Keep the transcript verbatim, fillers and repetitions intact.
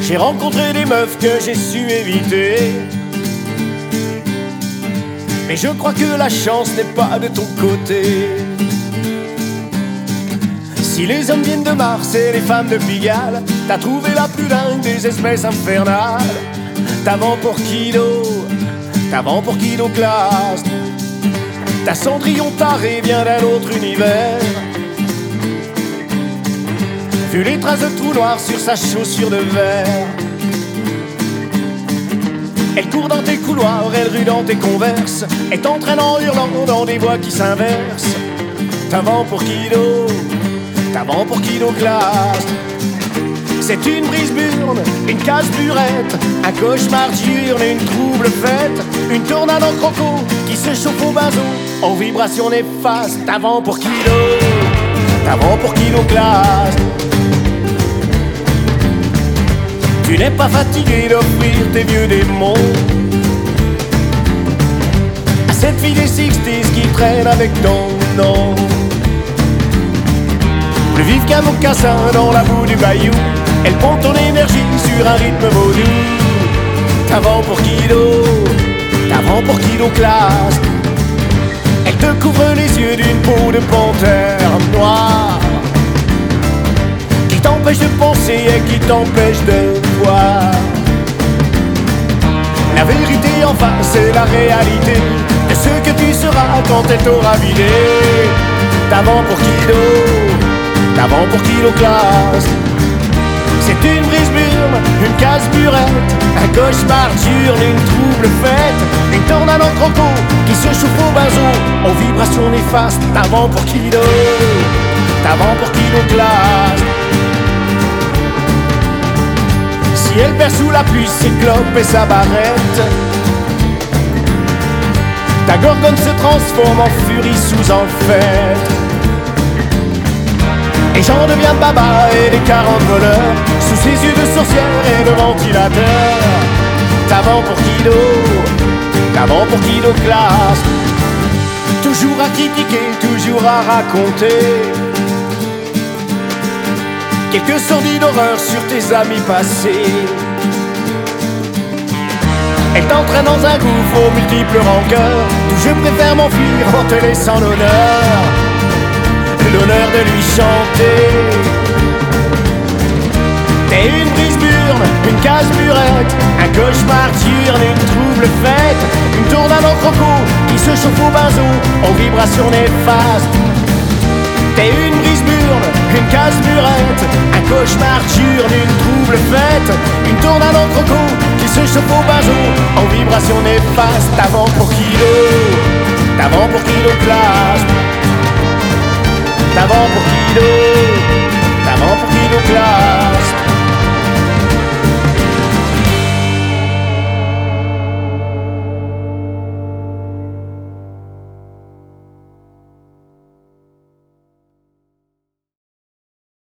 J'ai rencontré des meufs que j'ai su éviter, mais je crois que la chance n'est pas de ton côté. Si les hommes viennent de Mars et les femmes de Pigalle, t'as trouvé la plus dingue des espèces infernales. T'as vent pour Kido, t'as vent pour Kido classe. Ta Cendrillon taré vient d'un autre univers. Vu les traces de trous noirs sur sa chaussure de verre. Elle court dans tes couloirs, elle rue dans tes converses, et t'entraîne en hurlant dans des voix qui s'inversent. T'as vent pour Kido, t'as vent pour Kido classe. C'est une brise-burne, une casse-burette, un cauchemar diurne et une trouble fête. Une tornade en croco qui se chauffe au bateau, en vibration néfaste. T'as vent pour Kido, t'as vent pour Kido classe. Tu n'es pas fatigué d'offrir tes vieux démons à cette fille des sixties qui traîne avec ton nom. Plus vive qu'un mocassin dans la boue du bayou, elle pompe ton énergie sur un rythme vaudou. T'as vent pour Kido, t'as vent pour Kido classe. Elle te couvre les yeux d'une peau de panthère noire qui t'empêche de penser et qui t'empêche de voir. La vérité enfin c'est la réalité de ce que tu seras quand elle t'aura vidé. T'as vent pour Kido, t'as vent pour Kido classe. C'est une brise-burne, une casse-burette, un cauchemar diurne, une trouble fête. Une tornade en croco qui se chauffe au bateau, en vibration néfaste. T'as vent pour Kido, t'as vent pour Kido classe. Si elle perd sous la pluie ses clopes et sa barrette, ta gorgone se transforme en furie sous en fête. Et j'en deviens baba et des quarante voleurs sous ses yeux de sorcière et de ventilateur. T'as vent pour Kido, t'as vent pour Kido classe. Toujours à critiquer, toujours à raconter quelques sordides horreurs sur tes amis passés. Elle t'entraîne dans un gouffre aux multiples rancœurs, d'où je préfère m'enfuir en te laissant l'honneur, l'honneur de lui chanter. T'es une brise-burne, une casse-burette, un cauchemar diurne, une trouble fête. Une tornade en croco qui se chauffe au bateau, en vibration néfaste. T'es une brise-burne, une casse-burette, un cauchemar diurne, une trouble fête. Une tornade en croco qui se chauffe au bateau, en vibration néfaste. T'as vent pour Kido, t'as vent pour Kido classe. T'as vent pour Kido, t'as vent pour Kido classe.